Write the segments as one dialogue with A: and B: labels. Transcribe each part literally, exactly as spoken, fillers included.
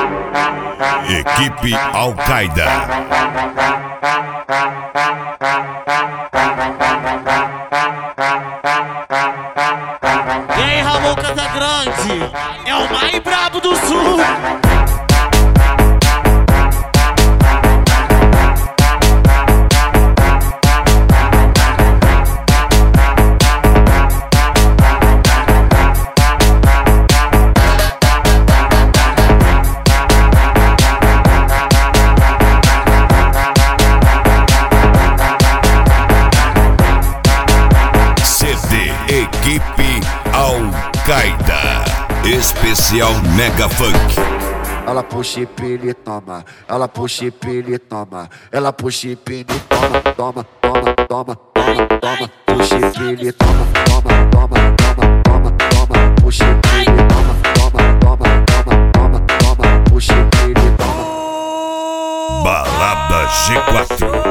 A: Equipe Al-Qaeda.
B: E aí, Ramon Casagrande, é o mais brabo do sul.
A: Equipe Al-Qaeda, especial Mega Funk.
C: Ela puxa e pele, toma. Ela puxa e pele, toma. Ela puxa e pele, toma, toma, toma, toma, toma, toma. Puxa e pele, toma, toma, toma, toma, toma, toma. Puxa e pele, toma, toma, toma, toma, toma, toma. Puxa e pele, toma.
A: Balada G quatro.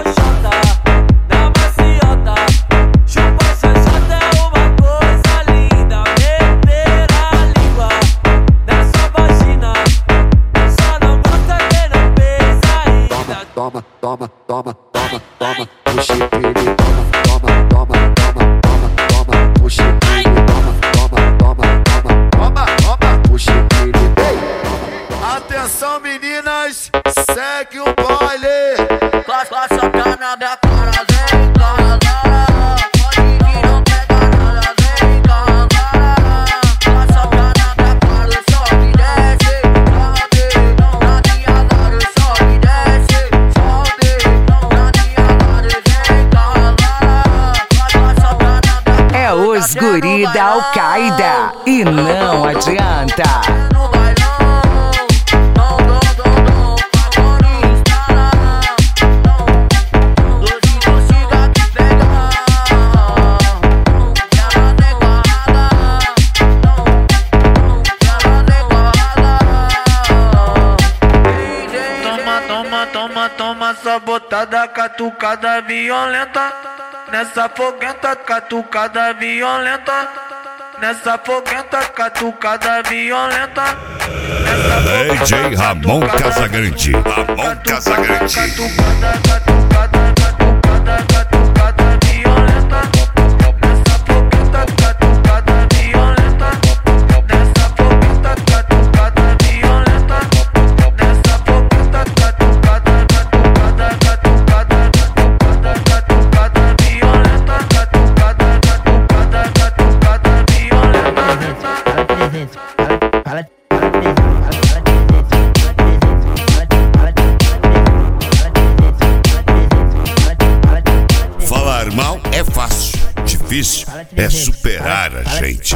C: Toma, toma, toma, toma, toma, puxa e pele, toma, toma, toma, toma, toma, toma, puxa e pele, toma, toma, toma, toma, toma, toma, puxa e pele. Atenção meninas, segue o baile.
B: Classe, classe, tá na minha cara, vem, cara, pode vir, não pega nada, vem, cara, classe, tá na minha cara, sobe, desce, sobe, na minha cara, sobe, desce.
D: É os guri da Al-Qaeda e não adianta.
E: Toma, toma, sabotada, catucada violenta. Nessa foguenta, catucada violenta. Nessa foguenta, catucada violenta.
A: D J Ramon Casagrande. Ramon Casagrande.
E: Catucada, catucada, catucada, catucada violenta. Nessa foguenta, catucada violenta. Nessa foguenta, catucada violenta. Nessa foguenta, catucada, catucada, catucada, catucada, catucada violenta. Catucada, catucada, catucada violenta.
A: Falar mal é fácil, difícil é superar a gente.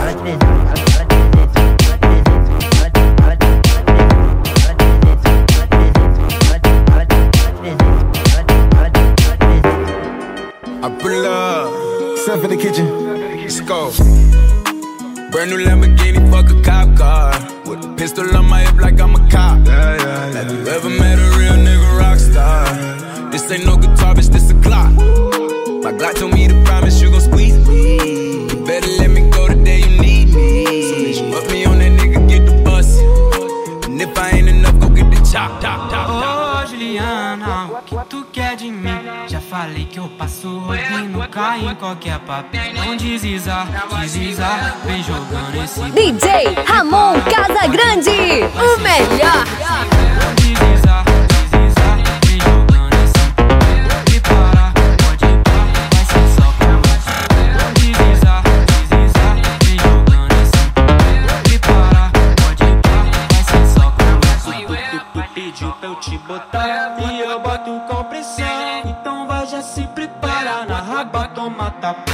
F: I pull up, stuff in the kitchen. Let's go. Brand new Lamborghini, fuck a cop car. With a pistol on my hip like I'm a cop. Yeah, yeah, yeah. Have you ever met a real nigga rock star? This ain't no guitar, bitch, this a Glock. My Glock told me to promise you gon' squeeze me. You better let me go the day you need me. So bitch, put me on that nigga, get the bus. And if I ain't enough, go get the chop, chop, chop, chop.
G: Ô Juliana, o que tu quer de mim? Já falei que eu passo rodinho, cai em qualquer papel. Não desisa, desisa, vem jogando esse
H: D J Ramon Casagrande, o melhor.
G: Não desisa, desisa, vem jogando esse. E para, pode ir pra, vai ser só com você. Não desisa, desisa, vem jogando esse. E para, pode ir pra, vai ser só com você. Tu pediu pra eu te botar e eu boto com pressão. Então vai, já se prepara, na raba toma tapa.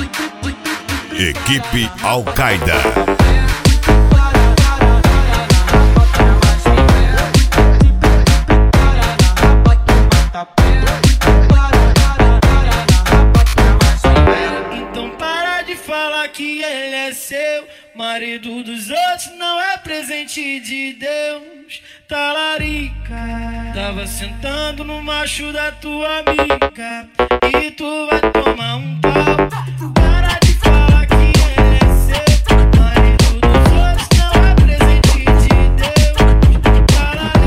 A: Equipe Al-Qaeda.
E: Então para de falar que ele é seu. Marido dos outros não é presente de Deus. Talarica, tava sentando no macho da tua amiga. E tu vai tomar um pau. Para de falar que ele é seu. Marido dos outros não é presente de Deus. Talarica.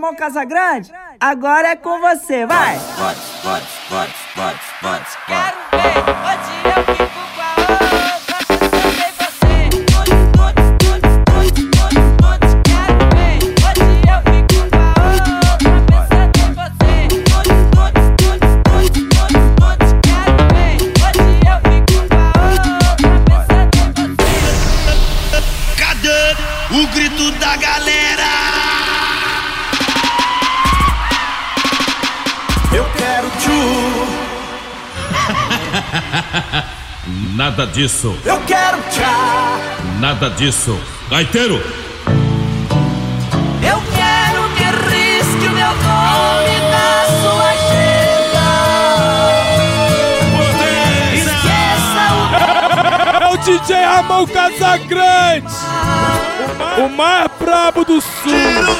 I: irmão Casagrande? Agora é com você, vai!
C: Vai, vai, vai, vai, vai, vai.
B: Quero ver, hoje eu fico com a outra, pensando em você. Quero ver, hoje eu fico com a outra, pensando em você. Quero ver, hoje eu fico com a outra, pensando em você.
E: Cadê o grito da galera?
F: Eu quero tchu.
J: Nada disso,
F: Eu quero tchá.
J: nada disso. Gaiteiro,
B: Eu quero que risque o meu nome na sua agenda. Esqueça
E: É o D J Ramon Casagrande, o mais brabo do sul.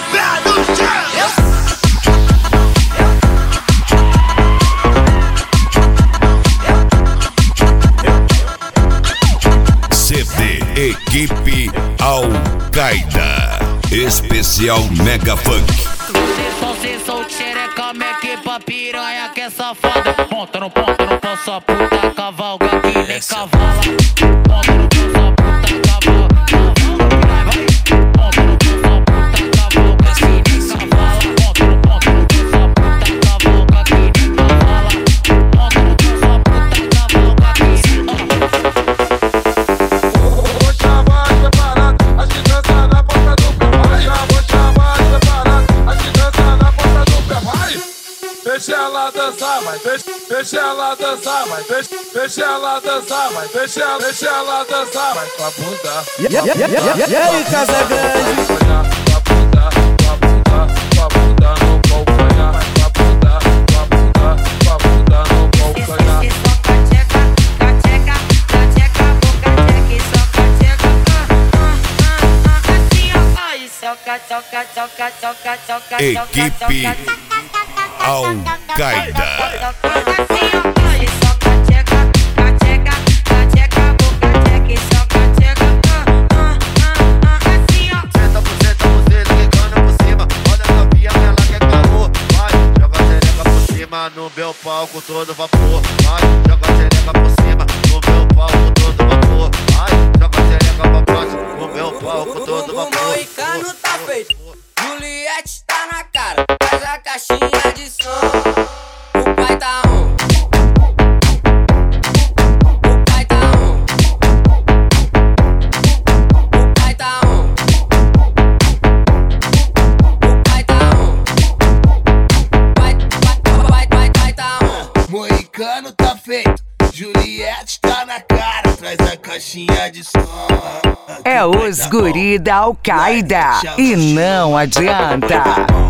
A: C D Equipe Al-Qaeda. Especial Mega Funk.
B: Se sou xereca, minha equipa piranha que é safada. Ponta no ponta, não posso a puta, cavalga que nem cavala. Ponta no posso a puta, cavalga, cavalga, vai. Ponta no posso a puta, cavalga que nem cavala. Ponta no ponta, não posso a puta, cavalga que nem cavala. Ponta no posso a puta, cavalga que nem
F: Vou chamar separado, as crianças na porta do trabalho. Vou chamar separado, as crianças na porta do trabalho. Deixa ela dançar, vai, deixa, deixa ela dançar, vai, deixa, deixa ela dançar, vai, deixa, deixa ela dançar, vai, com a bunda.
I: E aí, Casagrande?
F: Com a bunda, com a bunda, com a bunda no calcanhar. Com a bunda, com a bunda, com a bunda no calcanhar.
A: Equipe Al-Qaeda.
C: Senta por senta, você ligando por cima. Olha a novinha, ela quer calor. Vai, joga a xereca por cima no meu palco todo vapor. Vai, joga a xereca por cima no meu palco todo vapor. Vai, joga a xereca pra baixo no meu palco todo vapor.
B: O moicano tá feito, Juliette tá na cara, faz a caixinha de som. O pai tá on. O pai tá on. O pai tá on. O pai tá on. Pai, pai, pai, pai, pai tá on.
F: Moicano tá feito, Juliette tá na cara, traz a caixinha de som.
D: É os guri da Al-Qaeda e não adianta.